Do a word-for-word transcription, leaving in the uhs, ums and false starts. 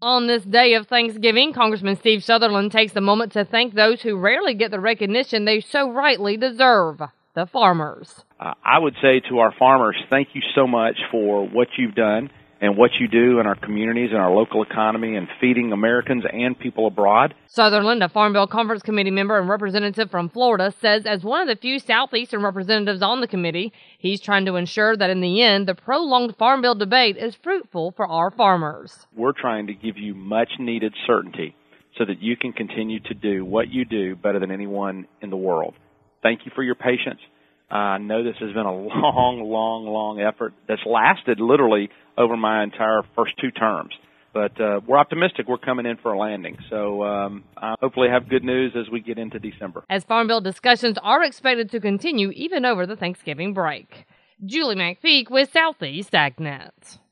On this day of Thanksgiving, Congressman Steve Sutherland takes a moment to thank those who rarely get the recognition they so rightly deserve, the farmers. Uh, I would say to our farmers, thank you so much for what you've done and what you do in our communities and our local economy and feeding Americans and people abroad. Sutherland, a Farm Bill Conference Committee member and representative from Florida, says as one of the few Southeastern representatives on the committee, he's trying to ensure that in the end, the prolonged Farm Bill debate is fruitful for our farmers. We're trying to give you much-needed certainty so that you can continue to do what you do better than anyone in the world. Thank you for your patience. Uh, I know this has been a long, long, long effort that's lasted literally over my entire first two terms. But uh, we're optimistic we're coming in for a landing. So um, I hopefully have good news as we get into December. As Farm Bill discussions are expected to continue even over the Thanksgiving break. Julie McPeak with Southeast AgNet.